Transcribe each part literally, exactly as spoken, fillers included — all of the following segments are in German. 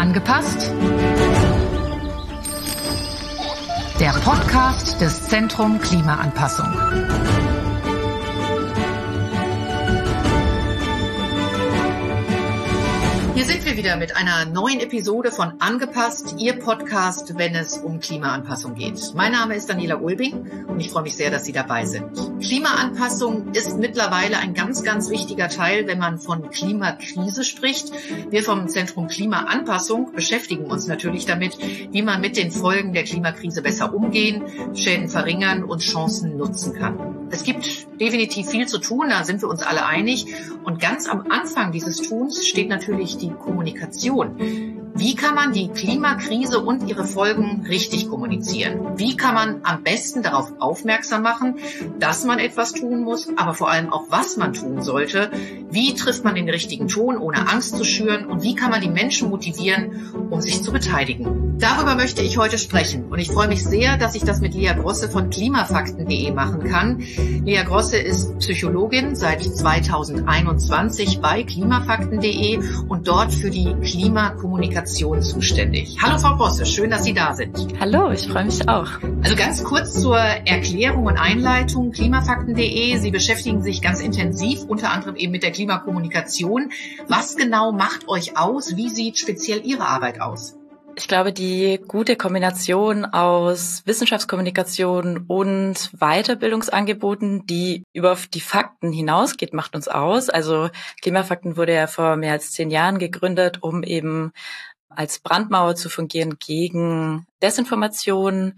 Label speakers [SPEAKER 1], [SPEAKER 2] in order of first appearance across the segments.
[SPEAKER 1] Angepasst? Der Podcast des Zentrum Klimaanpassung. Hier sind wir wieder mit einer neuen Episode von Angepasst, Ihr Podcast, wenn es um Klimaanpassung geht. Mein Name ist Daniela Ulbing und ich freue mich sehr, dass Sie dabei sind. Klimaanpassung ist mittlerweile ein ganz, ganz wichtiger Teil, wenn man von Klimakrise spricht. Wir vom Zentrum Klimaanpassung beschäftigen uns natürlich damit, wie man mit den Folgen der Klimakrise besser umgehen, Schäden verringern und Chancen nutzen kann. Es gibt definitiv viel zu tun, da sind wir uns alle einig. Und ganz am Anfang dieses Tuns steht natürlich die Kommunikation. Wie kann man die Klimakrise und ihre Folgen richtig kommunizieren? Wie kann man am besten darauf aufmerksam machen, dass man etwas tun muss, aber vor allem auch, was man tun sollte? Wie trifft man den richtigen Ton, ohne Angst zu schüren? Und wie kann man die Menschen motivieren, um sich zu beteiligen? Darüber möchte ich heute sprechen. Und ich freue mich sehr, dass ich das mit Lea Grosse von klimafakten punkt de machen kann. Lea Grosse ist Psychologin seit zweitausendeinundzwanzig bei klimafakten punkt de und dort für die Klimakommunikation zuständig. Hallo Frau Grosse, schön, dass Sie da sind.
[SPEAKER 2] Hallo, ich freue mich auch.
[SPEAKER 1] Also ganz kurz zur Erklärung und Einleitung. klimafakten punkt de, Sie beschäftigen sich ganz intensiv, unter anderem eben mit der Klimakommunikation. Was genau macht euch aus? Wie sieht speziell Ihre Arbeit aus?
[SPEAKER 2] Ich glaube, die gute Kombination aus Wissenschaftskommunikation und Weiterbildungsangeboten, die über die Fakten hinausgeht, macht uns aus. Also Klimafakten wurde ja vor mehr als zehn Jahren gegründet, um eben als Brandmauer zu fungieren gegen Desinformation.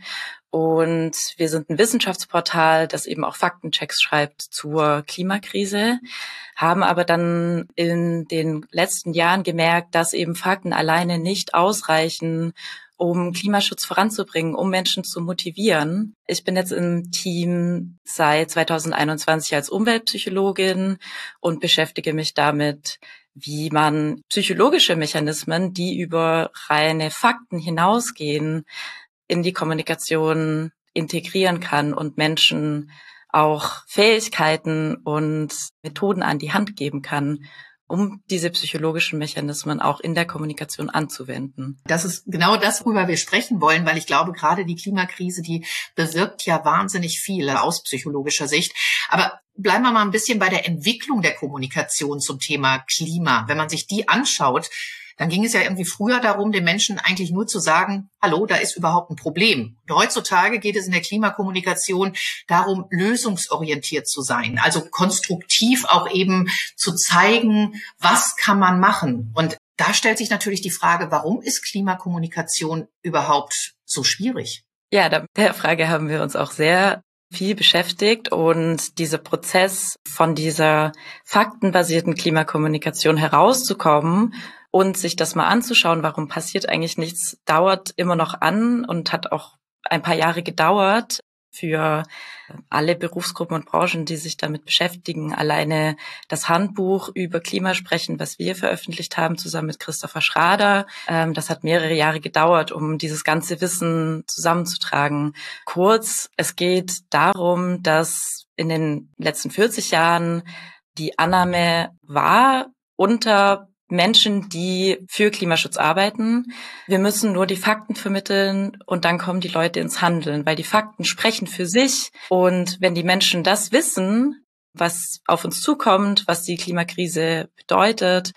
[SPEAKER 2] Und wir sind ein Wissenschaftsportal, das eben auch Faktenchecks schreibt zur Klimakrise, haben aber dann in den letzten Jahren gemerkt, dass eben Fakten alleine nicht ausreichen, um Klimaschutz voranzubringen, um Menschen zu motivieren. Ich bin jetzt im Team seit zweitausendeinundzwanzig als Umweltpsychologin und beschäftige mich damit, wie man psychologische Mechanismen, die über reine Fakten hinausgehen, in die Kommunikation integrieren kann und Menschen auch Fähigkeiten und Methoden an die Hand geben kann, um diese psychologischen Mechanismen auch in der Kommunikation anzuwenden.
[SPEAKER 1] Das ist genau das, worüber wir sprechen wollen, weil ich glaube, gerade die Klimakrise, die bewirkt ja wahnsinnig viel aus psychologischer Sicht. Aber bleiben wir mal ein bisschen bei der Entwicklung der Kommunikation zum Thema Klima. Wenn man sich die anschaut, dann ging es ja irgendwie früher darum, den Menschen eigentlich nur zu sagen, hallo, da ist überhaupt ein Problem. Und heutzutage geht es in der Klimakommunikation darum, lösungsorientiert zu sein, also konstruktiv auch eben zu zeigen, was kann man machen. Und da stellt sich natürlich die Frage, warum ist Klimakommunikation überhaupt so schwierig?
[SPEAKER 2] Ja, mit der Frage haben wir uns auch sehr viel beschäftigt und dieser Prozess von dieser faktenbasierten Klimakommunikation herauszukommen und sich das mal anzuschauen, warum passiert eigentlich nichts, dauert immer noch an und hat auch ein paar Jahre gedauert für alle Berufsgruppen und Branchen, die sich damit beschäftigen. Alleine das Handbuch über Klimasprechen, was wir veröffentlicht haben, zusammen mit Christopher Schrader, ähm, das hat mehrere Jahre gedauert, um dieses ganze Wissen zusammenzutragen. Kurz, es geht darum, dass in den letzten vierzig Jahren die Annahme war, unter Menschen, die für Klimaschutz arbeiten. Wir müssen nur die Fakten vermitteln und dann kommen die Leute ins Handeln, weil die Fakten sprechen für sich. Und wenn die Menschen das wissen, was auf uns zukommt, was die Klimakrise bedeutet,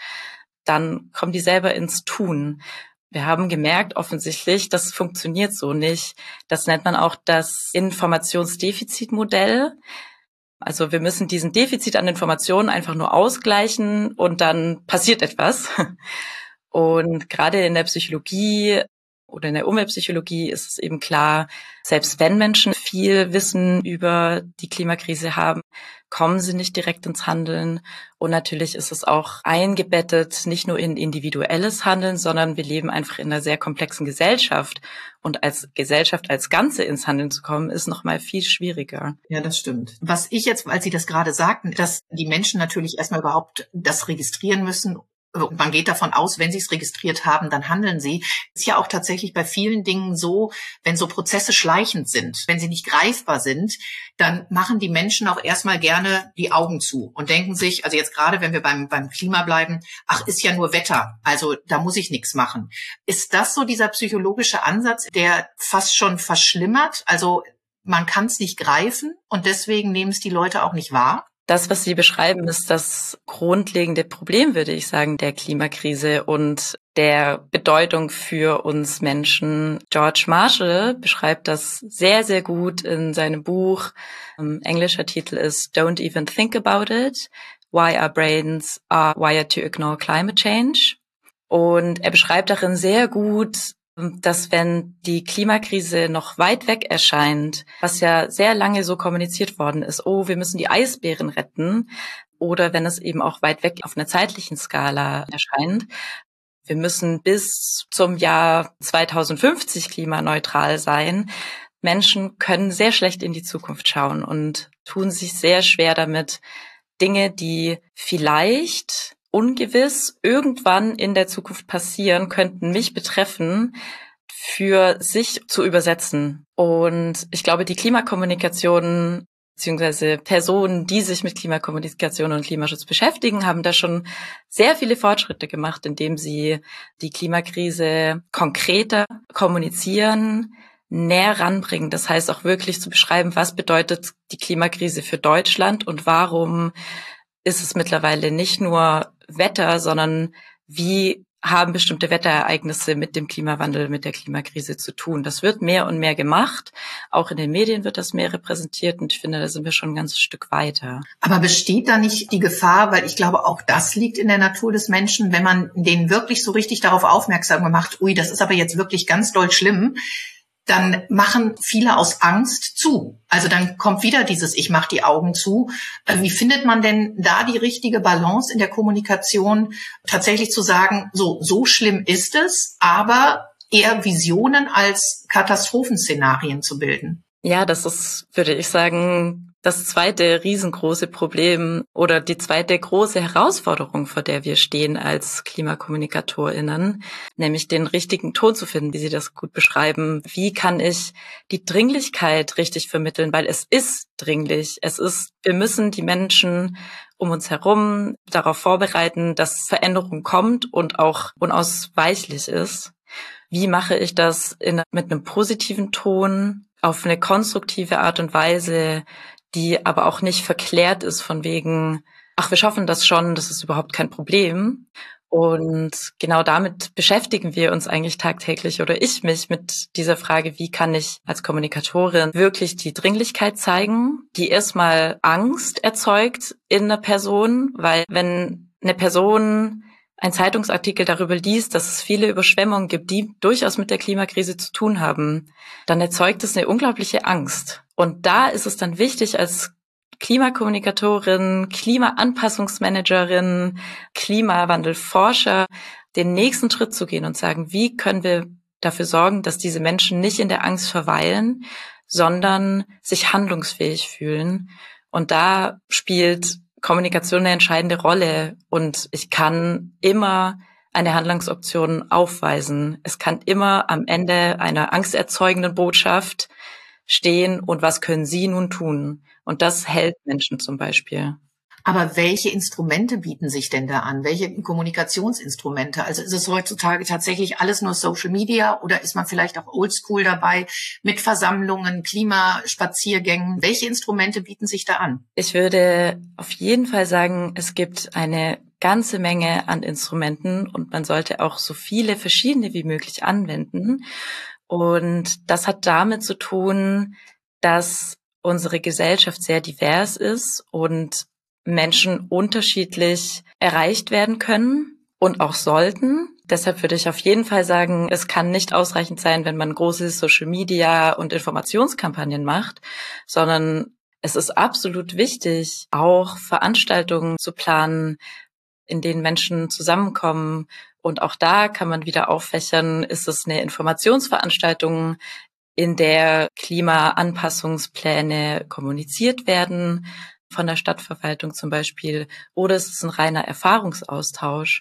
[SPEAKER 2] dann kommen die selber ins Tun. Wir haben gemerkt, offensichtlich, das funktioniert so nicht. Das nennt man auch das Informationsdefizitmodell. Also wir müssen diesen Defizit an Informationen einfach nur ausgleichen und dann passiert etwas. Und gerade in der Psychologie oder in der Umweltpsychologie ist es eben klar, selbst wenn Menschen viel Wissen über die Klimakrise haben, kommen sie nicht direkt ins Handeln. Und natürlich ist es auch eingebettet, nicht nur in individuelles Handeln, sondern wir leben einfach in einer sehr komplexen Gesellschaft. Und als Gesellschaft als Ganze ins Handeln zu kommen, ist noch mal viel schwieriger.
[SPEAKER 1] Ja, das stimmt. Was ich jetzt, als Sie das gerade sagten, dass die Menschen natürlich erstmal überhaupt das registrieren müssen man geht davon aus, wenn sie es registriert haben, dann handeln sie. Ist ja auch tatsächlich bei vielen Dingen so, wenn so Prozesse schleichend sind, wenn sie nicht greifbar sind, dann machen die Menschen auch erstmal gerne die Augen zu und denken sich, also jetzt gerade, wenn wir beim, beim Klima bleiben, ach, ist ja nur Wetter, also da muss ich nichts machen. Ist das so dieser psychologische Ansatz, der fast schon verschlimmert? Also man kann es nicht greifen und deswegen nehmen es die Leute auch nicht wahr?
[SPEAKER 2] Das, was Sie beschreiben, ist das grundlegende Problem, würde ich sagen, der Klimakrise und der Bedeutung für uns Menschen. George Marshall beschreibt das sehr, sehr gut in seinem Buch. Um, englischer Titel ist Don't Even Think About It, Why Our Brains Are Wired to Ignore Climate Change. Und er beschreibt darin sehr gut, dass wenn die Klimakrise noch weit weg erscheint, was ja sehr lange so kommuniziert worden ist, oh, wir müssen die Eisbären retten, oder wenn es eben auch weit weg auf einer zeitlichen Skala erscheint, wir müssen bis zum Jahr zweitausendfünfzig klimaneutral sein. Menschen können sehr schlecht in die Zukunft schauen und tun sich sehr schwer damit, Dinge, die vielleicht ungewiss irgendwann in der Zukunft passieren, könnten mich betreffen, für sich zu übersetzen. Und ich glaube, die Klimakommunikation beziehungsweise Personen, die sich mit Klimakommunikation und Klimaschutz beschäftigen, haben da schon sehr viele Fortschritte gemacht, indem sie die Klimakrise konkreter kommunizieren, näher ranbringen. Das heißt auch wirklich zu beschreiben, was bedeutet die Klimakrise für Deutschland und warum ist es mittlerweile nicht nur Wetter, sondern wie haben bestimmte Wetterereignisse mit dem Klimawandel, mit der Klimakrise zu tun. Das wird mehr und mehr gemacht. Auch in den Medien wird das mehr repräsentiert und ich finde, da sind wir schon ein ganzes Stück weiter.
[SPEAKER 1] Aber besteht da nicht die Gefahr, weil ich glaube, auch das liegt in der Natur des Menschen, wenn man denen wirklich so richtig darauf aufmerksam macht, ui, das ist aber jetzt wirklich ganz doll schlimm, dann machen viele aus Angst zu. Also dann kommt wieder dieses Ich mach die Augen zu. Wie findet man denn da die richtige Balance in der Kommunikation, tatsächlich zu sagen, so, so schlimm ist es, aber eher Visionen als Katastrophenszenarien zu bilden?
[SPEAKER 2] Ja, das ist, würde ich sagen, das zweite riesengroße Problem oder die zweite große Herausforderung, vor der wir stehen als KlimakommunikatorInnen, nämlich den richtigen Ton zu finden, wie Sie das gut beschreiben. Wie kann ich die Dringlichkeit richtig vermitteln? Weil es ist dringlich. Es ist, wir müssen die Menschen um uns herum darauf vorbereiten, dass Veränderung kommt und auch unausweichlich ist. Wie mache ich das in, mit einem positiven Ton, auf eine konstruktive Art und Weise, die aber auch nicht verklärt ist von wegen, ach, wir schaffen das schon, das ist überhaupt kein Problem. Und genau damit beschäftigen wir uns eigentlich tagtäglich oder ich mich mit dieser Frage, wie kann ich als Kommunikatorin wirklich die Dringlichkeit zeigen, die erstmal Angst erzeugt in einer Person, weil wenn eine Person ein Zeitungsartikel darüber liest, dass es viele Überschwemmungen gibt, die durchaus mit der Klimakrise zu tun haben, dann erzeugt es eine unglaubliche Angst. Und da ist es dann wichtig, als Klimakommunikatorin, Klimaanpassungsmanagerin, Klimawandelforscher, den nächsten Schritt zu gehen und sagen, wie können wir dafür sorgen, dass diese Menschen nicht in der Angst verweilen, sondern sich handlungsfähig fühlen. Und da spielt Kommunikation eine entscheidende Rolle und ich kann immer eine Handlungsoption aufweisen. Es kann immer am Ende einer angsterzeugenden Botschaft stehen und was können Sie nun tun? Und das hält Menschen zum Beispiel.
[SPEAKER 1] Aber welche Instrumente bieten sich denn da an? Welche Kommunikationsinstrumente? Also ist es heutzutage tatsächlich alles nur Social Media oder ist man vielleicht auch oldschool dabei mit Versammlungen, Klimaspaziergängen? Welche Instrumente bieten sich da an?
[SPEAKER 2] Ich würde auf jeden Fall sagen, es gibt eine ganze Menge an Instrumenten und man sollte auch so viele verschiedene wie möglich anwenden. Und das hat damit zu tun, dass unsere Gesellschaft sehr divers ist und Menschen unterschiedlich erreicht werden können und auch sollten. Deshalb würde ich auf jeden Fall sagen, es kann nicht ausreichend sein, wenn man große Social-Media- und Informationskampagnen macht, sondern es ist absolut wichtig, auch Veranstaltungen zu planen, in denen Menschen zusammenkommen. Und auch da kann man wieder auffächern, ist es eine Informationsveranstaltung, in der Klimaanpassungspläne kommuniziert werden, von der Stadtverwaltung zum Beispiel, oder es ist ein reiner Erfahrungsaustausch.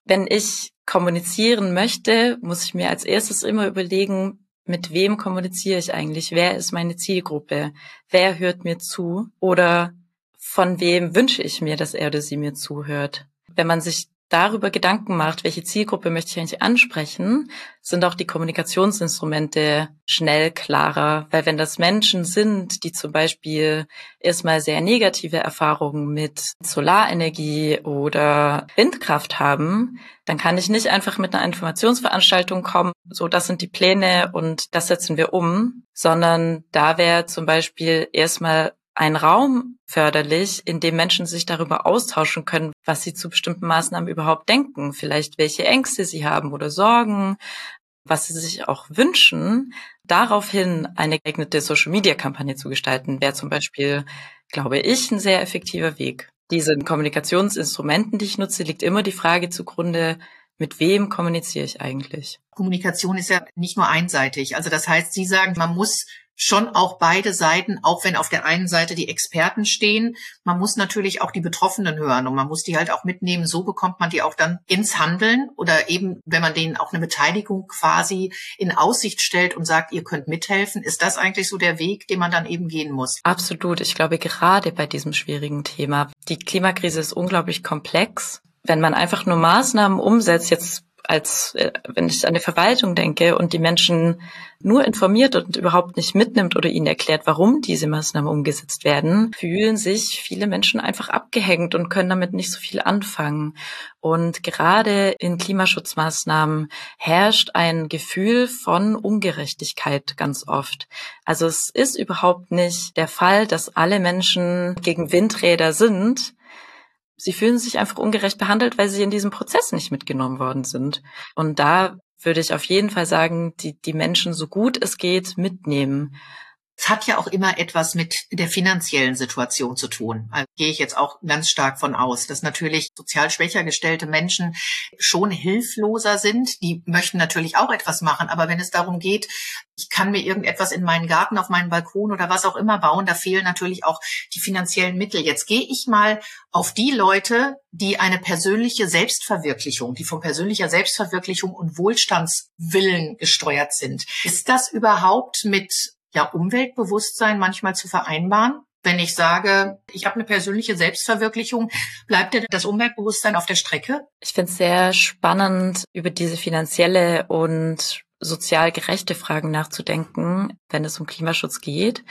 [SPEAKER 2] Wenn ich kommunizieren möchte, muss ich mir als erstes immer überlegen, mit wem kommuniziere ich eigentlich? Wer ist meine Zielgruppe? Wer hört mir zu? Oder von wem wünsche ich mir, dass er oder sie mir zuhört? Wenn man sich darüber Gedanken macht, welche Zielgruppe möchte ich eigentlich ansprechen, sind auch die Kommunikationsinstrumente schnell klarer. Weil wenn das Menschen sind, die zum Beispiel erstmal sehr negative Erfahrungen mit Solarenergie oder Windkraft haben, dann kann ich nicht einfach mit einer Informationsveranstaltung kommen, so das sind die Pläne und das setzen wir um, sondern da wäre zum Beispiel erstmal ein Raum förderlich, in dem Menschen sich darüber austauschen können, was sie zu bestimmten Maßnahmen überhaupt denken, vielleicht welche Ängste sie haben oder Sorgen, was sie sich auch wünschen. Daraufhin eine geeignete Social-Media-Kampagne zu gestalten, wäre zum Beispiel, glaube ich, ein sehr effektiver Weg. Diesen Kommunikationsinstrumenten, die ich nutze, liegt immer die Frage zugrunde, mit wem kommuniziere ich eigentlich?
[SPEAKER 1] Kommunikation ist ja nicht nur einseitig. Also das heißt, Sie sagen, man muss schon auch beide Seiten, auch wenn auf der einen Seite die Experten stehen, man muss natürlich auch die Betroffenen hören und man muss die halt auch mitnehmen. So bekommt man die auch dann ins Handeln oder eben, wenn man denen auch eine Beteiligung quasi in Aussicht stellt und sagt, ihr könnt mithelfen. Ist das eigentlich so der Weg, den man dann eben gehen muss?
[SPEAKER 2] Absolut. Ich glaube, gerade bei diesem schwierigen Thema, die Klimakrise ist unglaublich komplex. Wenn man einfach nur Maßnahmen umsetzt, jetzt als äh, wenn ich an die Verwaltung denke und die Menschen nur informiert und überhaupt nicht mitnimmt oder ihnen erklärt, warum diese Maßnahmen umgesetzt werden, fühlen sich viele Menschen einfach abgehängt und können damit nicht so viel anfangen. Und gerade in Klimaschutzmaßnahmen herrscht ein Gefühl von Ungerechtigkeit ganz oft. Also es ist überhaupt nicht der Fall, dass alle Menschen gegen Windräder sind. Sie fühlen sich einfach ungerecht behandelt, weil sie in diesem Prozess nicht mitgenommen worden sind. Und da würde ich auf jeden Fall sagen, die, die Menschen so gut es geht mitnehmen.
[SPEAKER 1] Es hat ja auch immer etwas mit der finanziellen Situation zu tun. Also gehe ich jetzt auch ganz stark von aus, dass natürlich sozial schwächer gestellte Menschen schon hilfloser sind. Die möchten natürlich auch etwas machen, aber wenn es darum geht, ich kann mir irgendetwas in meinen Garten, auf meinen Balkon oder was auch immer bauen, da fehlen natürlich auch die finanziellen Mittel. Jetzt gehe ich mal auf die Leute, die eine persönliche Selbstverwirklichung, die von persönlicher Selbstverwirklichung und Wohlstandswillen gesteuert sind. Ist das überhaupt mit ja, Umweltbewusstsein manchmal zu vereinbaren? Wenn ich sage, ich habe eine persönliche Selbstverwirklichung, bleibt dir das Umweltbewusstsein auf der Strecke?
[SPEAKER 2] Ich finde es sehr spannend, über diese finanzielle und sozial gerechte Fragen nachzudenken, wenn es um Klimaschutz geht.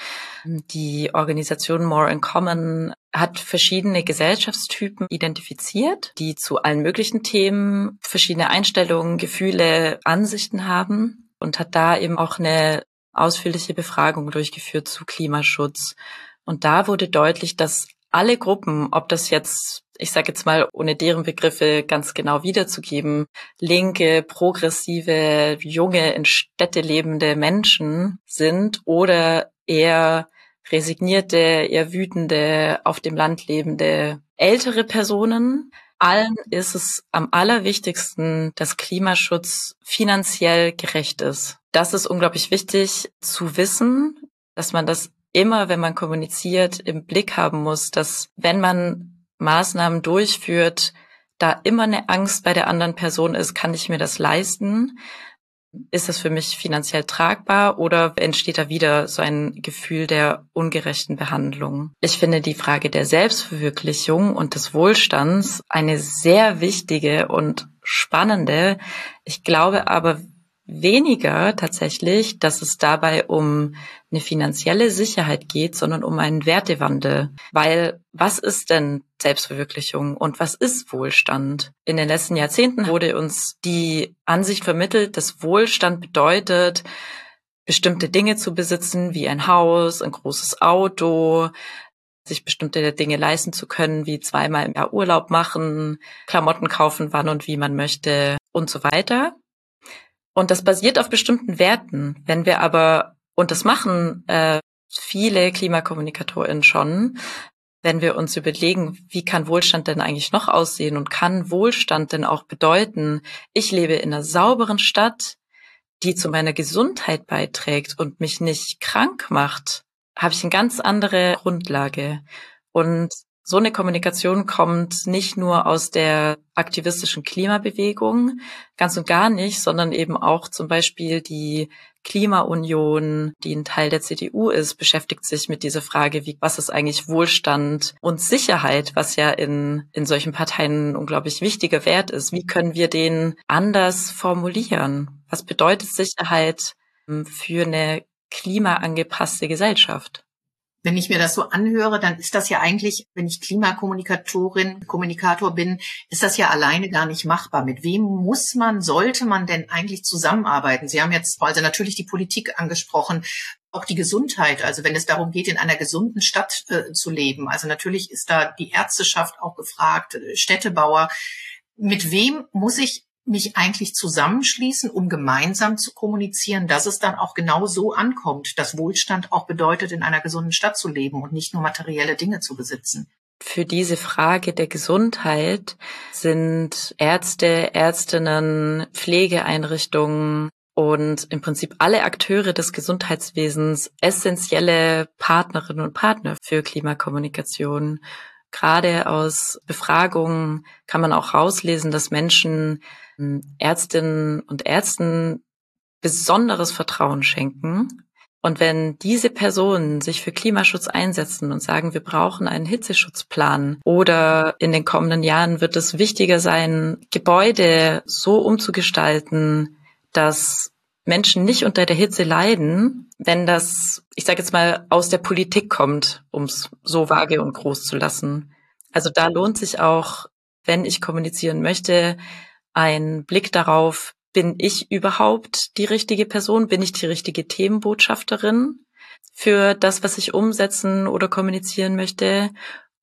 [SPEAKER 2] Die Organisation More in Common hat verschiedene Gesellschaftstypen identifiziert, die zu allen möglichen Themen verschiedene Einstellungen, Gefühle, Ansichten haben und hat da eben auch eine ausführliche Befragung durchgeführt zu Klimaschutz. Und da wurde deutlich, dass alle Gruppen, ob das jetzt, ich sage jetzt mal, ohne deren Begriffe ganz genau wiederzugeben, linke, progressive, junge, in Städte lebende Menschen sind oder eher resignierte, eher wütende, auf dem Land lebende ältere Personen, allen ist es am allerwichtigsten, dass Klimaschutz finanziell gerecht ist. Das ist unglaublich wichtig zu wissen, dass man das immer, wenn man kommuniziert, im Blick haben muss, dass wenn man Maßnahmen durchführt, da immer eine Angst bei der anderen Person ist, kann ich mir das leisten? Ist das für mich finanziell tragbar oder entsteht da wieder so ein Gefühl der ungerechten Behandlung? Ich finde die Frage der Selbstverwirklichung und des Wohlstands eine sehr wichtige und spannende. Ich glaube aber weniger tatsächlich, dass es dabei um eine finanzielle Sicherheit geht, sondern um einen Wertewandel. Weil was ist denn Selbstverwirklichung und was ist Wohlstand? In den letzten Jahrzehnten wurde uns die Ansicht vermittelt, dass Wohlstand bedeutet, bestimmte Dinge zu besitzen, wie ein Haus, ein großes Auto, sich bestimmte Dinge leisten zu können, wie zweimal im Jahr Urlaub machen, Klamotten kaufen, wann und wie man möchte und so weiter. Und das basiert auf bestimmten Werten. Wenn wir aber, und das machen äh, viele KlimakommunikatorInnen schon, wenn wir uns überlegen, wie kann Wohlstand denn eigentlich noch aussehen und kann Wohlstand denn auch bedeuten, ich lebe in einer sauberen Stadt, die zu meiner Gesundheit beiträgt und mich nicht krank macht, habe ich eine ganz andere Grundlage. Und So eine Kommunikation kommt nicht nur aus der aktivistischen Klimabewegung, ganz und gar nicht, sondern eben auch zum Beispiel die Klimaunion, die ein Teil der C D U ist, beschäftigt sich mit dieser Frage, wie, was ist eigentlich Wohlstand und Sicherheit, was ja in, in solchen Parteien ein unglaublich wichtiger Wert ist. Wie können wir den anders formulieren? Was bedeutet Sicherheit für eine klimaangepasste Gesellschaft?
[SPEAKER 1] Wenn ich mir das so anhöre, dann ist das ja eigentlich, wenn ich Klimakommunikatorin, Kommunikator bin, ist das ja alleine gar nicht machbar. Mit wem muss man, sollte man denn eigentlich zusammenarbeiten? Sie haben jetzt also natürlich die Politik angesprochen, auch die Gesundheit. Also wenn es darum geht, in einer gesunden Stadt äh, zu leben. Also natürlich ist da die Ärzteschaft auch gefragt, äh, Städtebauer. Mit wem muss ich mich eigentlich zusammenschließen, um gemeinsam zu kommunizieren, dass es dann auch genau so ankommt, dass Wohlstand auch bedeutet, in einer gesunden Stadt zu leben und nicht nur materielle Dinge zu besitzen?
[SPEAKER 2] Für diese Frage der Gesundheit sind Ärzte, Ärztinnen, Pflegeeinrichtungen und im Prinzip alle Akteure des Gesundheitswesens essentielle Partnerinnen und Partner für Klimakommunikation. Gerade aus Befragungen kann man auch rauslesen, dass Menschen Ärztinnen und Ärzten besonderes Vertrauen schenken. Und wenn diese Personen sich für Klimaschutz einsetzen und sagen, wir brauchen einen Hitzeschutzplan oder in den kommenden Jahren wird es wichtiger sein, Gebäude so umzugestalten, dass Menschen nicht unter der Hitze leiden, wenn das, ich sage jetzt mal, aus der Politik kommt, um es so vage und groß zu lassen. Also da lohnt sich auch, wenn ich kommunizieren möchte, ein Blick darauf, bin ich überhaupt die richtige Person? Bin ich die richtige Themenbotschafterin für das, was ich umsetzen oder kommunizieren möchte?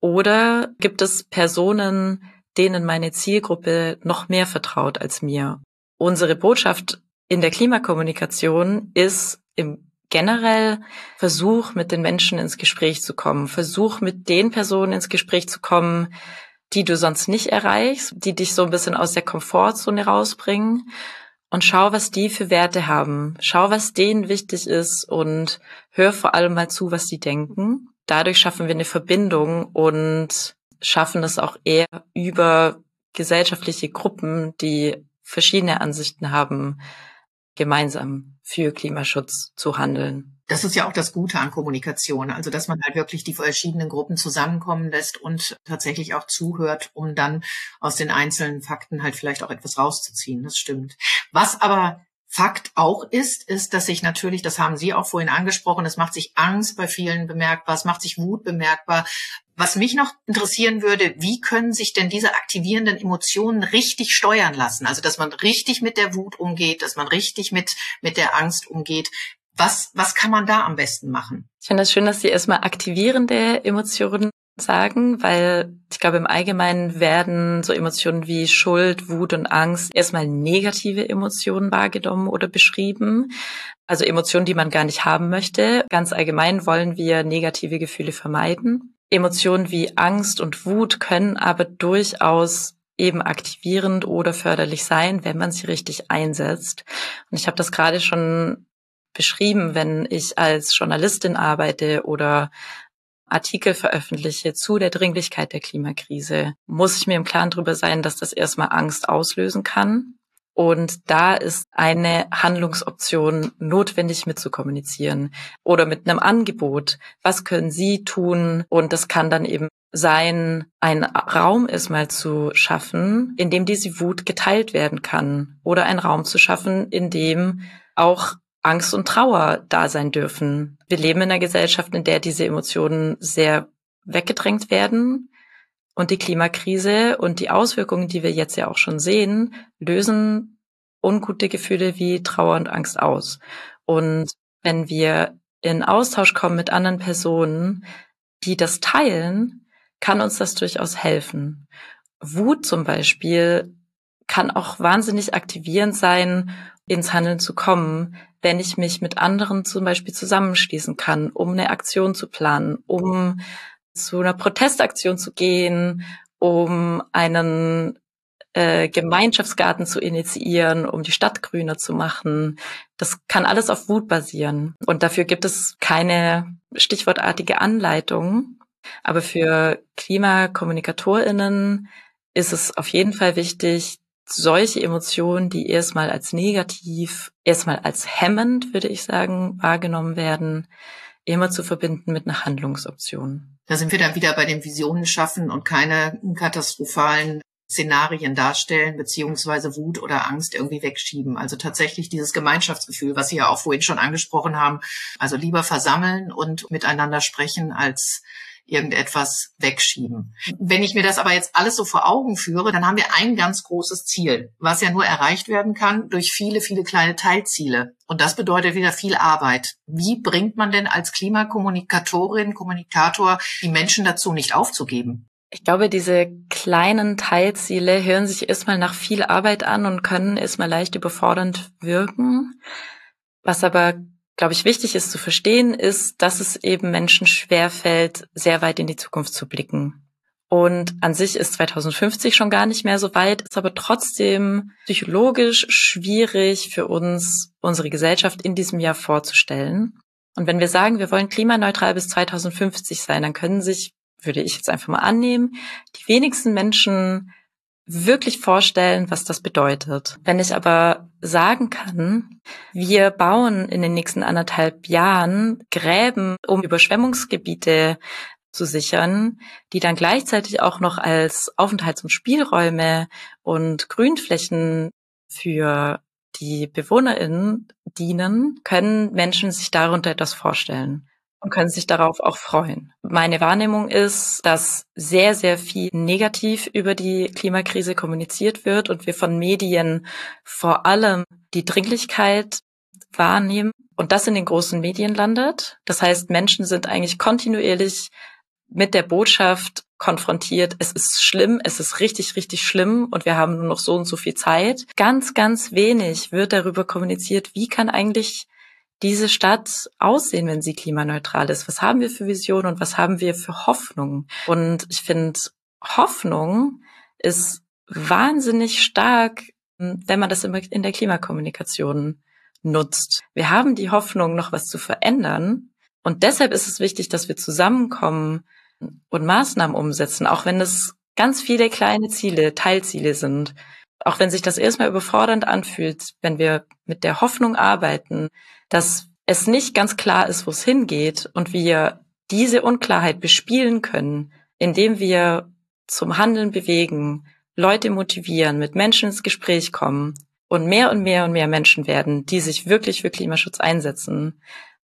[SPEAKER 2] Oder gibt es Personen, denen meine Zielgruppe noch mehr vertraut als mir? Unsere Botschaft in der Klimakommunikation ist im generell Versuch, mit den Menschen ins Gespräch zu kommen. Versuch, mit den Personen ins Gespräch zu kommen, die du sonst nicht erreichst, die dich so ein bisschen aus der Komfortzone rausbringen. Und schau, was die für Werte haben. Schau, was denen wichtig ist und hör vor allem mal zu, was die denken. Dadurch schaffen wir eine Verbindung und schaffen es auch eher über gesellschaftliche Gruppen, die verschiedene Ansichten haben, gemeinsam für Klimaschutz zu handeln.
[SPEAKER 1] Das ist ja auch das Gute an Kommunikation, also dass man halt wirklich die verschiedenen Gruppen zusammenkommen lässt und tatsächlich auch zuhört, um dann aus den einzelnen Fakten halt vielleicht auch etwas rauszuziehen. Das stimmt. Was aber Fakt auch ist, ist, dass sich natürlich, das haben Sie auch vorhin angesprochen, es macht sich Angst bei vielen bemerkbar, es macht sich Wut bemerkbar. Was mich noch interessieren würde, wie können sich denn diese aktivierenden Emotionen richtig steuern lassen? Also, dass man richtig mit der Wut umgeht, dass man richtig mit, mit der Angst umgeht. Was, was kann man da am besten machen?
[SPEAKER 2] Ich finde das schön, dass Sie erstmal aktivierende Emotionen sagen, weil ich glaube, im Allgemeinen werden so Emotionen wie Schuld, Wut und Angst erstmal negative Emotionen wahrgenommen oder beschrieben. Also Emotionen, die man gar nicht haben möchte. Ganz allgemein wollen wir negative Gefühle vermeiden. Emotionen wie Angst und Wut können aber durchaus eben aktivierend oder förderlich sein, wenn man sie richtig einsetzt. Und ich habe das gerade schon beschrieben, wenn ich als Journalistin arbeite oder Artikel veröffentliche zu der Dringlichkeit der Klimakrise, muss ich mir im Klaren darüber sein, dass das erstmal Angst auslösen kann. Und da ist eine Handlungsoption notwendig mitzukommunizieren oder mit einem Angebot. Was können Sie tun? Und das kann dann eben sein, einen Raum erstmal zu schaffen, in dem diese Wut geteilt werden kann. Oder einen Raum zu schaffen, in dem auch Angst und Trauer da sein dürfen. Wir leben in einer Gesellschaft, in der diese Emotionen sehr weggedrängt werden. Und die Klimakrise und die Auswirkungen, die wir jetzt ja auch schon sehen, lösen ungute Gefühle wie Trauer und Angst aus. Und wenn wir in Austausch kommen mit anderen Personen, die das teilen, kann uns das durchaus helfen. Wut zum Beispiel kann auch wahnsinnig aktivierend sein, ins Handeln zu kommen, wenn ich mich mit anderen zum Beispiel zusammenschließen kann, um eine Aktion zu planen, um zu einer Protestaktion zu gehen, um einen äh, Gemeinschaftsgarten zu initiieren, um die Stadt grüner zu machen. Das kann alles auf Wut basieren. Und dafür gibt es keine stichwortartige Anleitung. Aber für KlimakommunikatorInnen ist es auf jeden Fall wichtig, solche Emotionen, die erstmal als negativ, erstmal als hemmend, würde ich sagen, wahrgenommen werden, immer zu verbinden mit einer Handlungsoption.
[SPEAKER 1] Da sind wir dann wieder bei dem Visionen schaffen und keine katastrophalen Szenarien darstellen, beziehungsweise Wut oder Angst irgendwie wegschieben. Also tatsächlich dieses Gemeinschaftsgefühl, was Sie ja auch vorhin schon angesprochen haben. Also lieber versammeln und miteinander sprechen, als irgendetwas wegschieben. Wenn ich mir das aber jetzt alles so vor Augen führe, dann haben wir ein ganz großes Ziel, was ja nur erreicht werden kann durch viele, viele kleine Teilziele. Und das bedeutet wieder viel Arbeit. Wie bringt man denn als Klimakommunikatorin, Kommunikator die Menschen dazu, nicht aufzugeben?
[SPEAKER 2] Ich glaube, diese kleinen Teilziele hören sich erstmal nach viel Arbeit an und können erstmal leicht überfordernd wirken. Was aber, glaube ich, wichtig ist zu verstehen, ist, dass es eben Menschen schwerfällt, sehr weit in die Zukunft zu blicken. Und an sich ist zweitausendfünfzig schon gar nicht mehr so weit, ist aber trotzdem psychologisch schwierig für uns, unsere Gesellschaft in diesem Jahr vorzustellen. Und wenn wir sagen, wir wollen klimaneutral bis zweitausendfünfzig sein, dann können sich, würde ich jetzt einfach mal annehmen, die wenigsten Menschen wirklich vorstellen, was das bedeutet. Wenn ich aber sagen kann, wir bauen in den nächsten anderthalb Jahren Gräben, um Überschwemmungsgebiete zu sichern, die dann gleichzeitig auch noch als Aufenthalts- und Spielräume und Grünflächen für die BewohnerInnen dienen, können Menschen sich darunter etwas vorstellen und können sich darauf auch freuen. Meine Wahrnehmung ist, dass sehr, sehr viel negativ über die Klimakrise kommuniziert wird und wir von Medien vor allem die Dringlichkeit wahrnehmen und das in den großen Medien landet. Das heißt, Menschen sind eigentlich kontinuierlich mit der Botschaft konfrontiert, es ist schlimm, es ist richtig, richtig schlimm und wir haben nur noch so und so viel Zeit. Ganz, ganz wenig wird darüber kommuniziert, wie kann eigentlich diese Stadt aussehen, wenn sie klimaneutral ist? Was haben wir für Visionen und was haben wir für Hoffnung? Und ich finde, Hoffnung ist wahnsinnig stark, wenn man das in der Klimakommunikation nutzt. Wir haben die Hoffnung, noch was zu verändern. Und deshalb ist es wichtig, dass wir zusammenkommen und Maßnahmen umsetzen, auch wenn es ganz viele kleine Ziele, Teilziele sind. Auch wenn sich das erstmal überfordernd anfühlt, wenn wir mit der Hoffnung arbeiten, dass es nicht ganz klar ist, wo es hingeht und wir diese Unklarheit bespielen können, indem wir zum Handeln bewegen, Leute motivieren, mit Menschen ins Gespräch kommen und mehr und mehr und mehr Menschen werden, die sich wirklich für Klimaschutz einsetzen,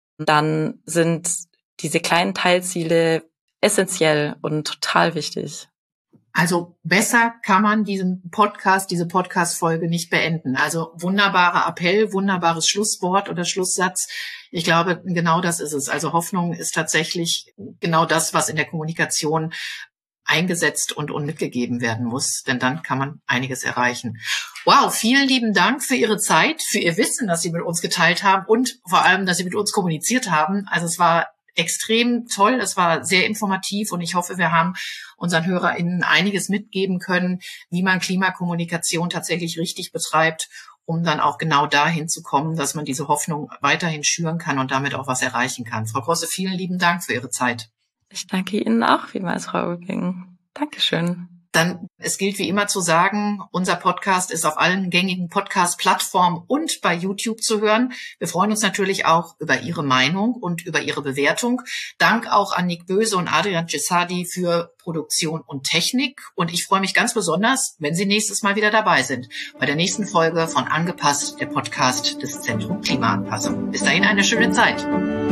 [SPEAKER 2] dann sind diese kleinen Teilziele essentiell und total wichtig.
[SPEAKER 1] Also besser kann man diesen Podcast, diese Podcast-Folge nicht beenden. Also wunderbarer Appell, wunderbares Schlusswort oder Schlusssatz. Ich glaube, genau das ist es. Also Hoffnung ist tatsächlich genau das, was in der Kommunikation eingesetzt und, und mitgegeben werden muss. Denn dann kann man einiges erreichen. Wow, vielen lieben Dank für Ihre Zeit, für Ihr Wissen, das Sie mit uns geteilt haben und vor allem, dass Sie mit uns kommuniziert haben. Also es war extrem toll, es war sehr informativ und ich hoffe, wir haben unseren HörerInnen einiges mitgeben können, wie man Klimakommunikation tatsächlich richtig betreibt, um dann auch genau dahin zu kommen, dass man diese Hoffnung weiterhin schüren kann und damit auch was erreichen kann. Frau Grosse, vielen lieben Dank für Ihre Zeit.
[SPEAKER 2] Ich danke Ihnen auch vielmals, Frau Ulbing. Dankeschön.
[SPEAKER 1] Dann, es gilt wie immer zu sagen, unser Podcast ist auf allen gängigen Podcast-Plattformen und bei YouTube zu hören. Wir freuen uns natürlich auch über Ihre Meinung und über Ihre Bewertung. Dank auch an Nick Böse und Adrian Cesadi für Produktion und Technik. Und ich freue mich ganz besonders, wenn Sie nächstes Mal wieder dabei sind, bei der nächsten Folge von Angepasst, der Podcast des Zentrum Klimaanpassung. Bis dahin eine schöne Zeit.